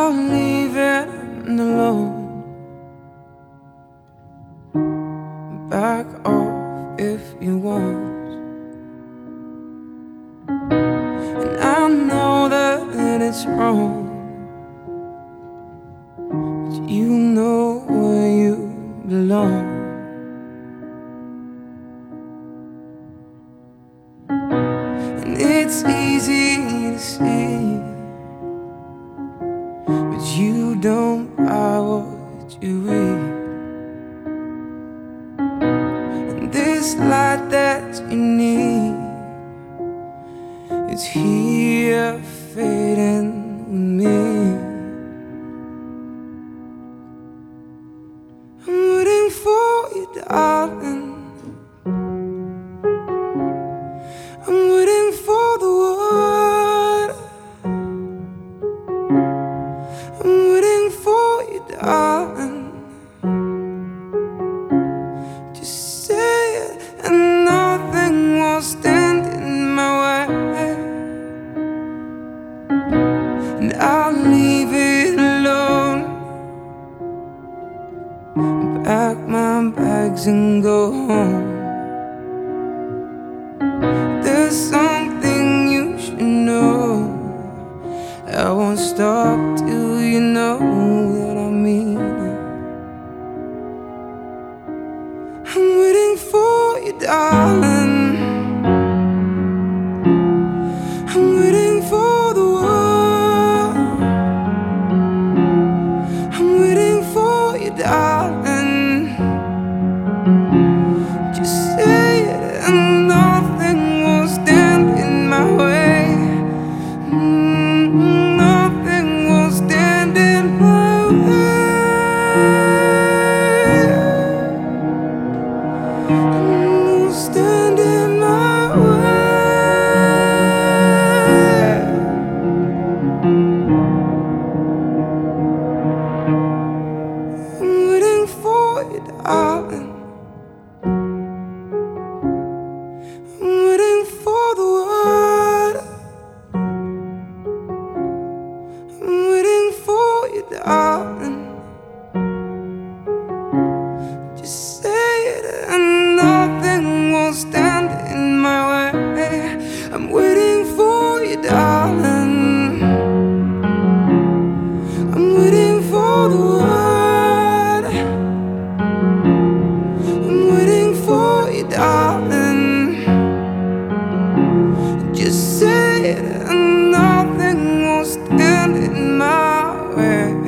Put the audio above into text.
I'll leave it alone. Back off if you want. And I know that it's wrong, but you know where you belong. And it's easy to see, but you don't buy what you read. And this light that you need is here fading with me. I'm waiting for you, darling. I'm waiting for the word. I'm waiting for you, darling. Just say it and nothing will stand in my way. And I'll leave it alone, pack my bags and go home. There's something you should know, I won't stop till you know that I mean it. I'm waiting for you, darling. I'm waiting for the world. I'm waiting for you, darling. Just say it and nothing will stand in my way. Nothing will stand in my way. Will stand in my way. I'm waiting for you, darling. I'm waiting for the word. I'm waiting for you, darling. Just say it and nothing will stand in my way. I'm waiting for you, darling. I'm waiting for the word. I'm waiting for you, darling. Just say it and nothing will stand in my way.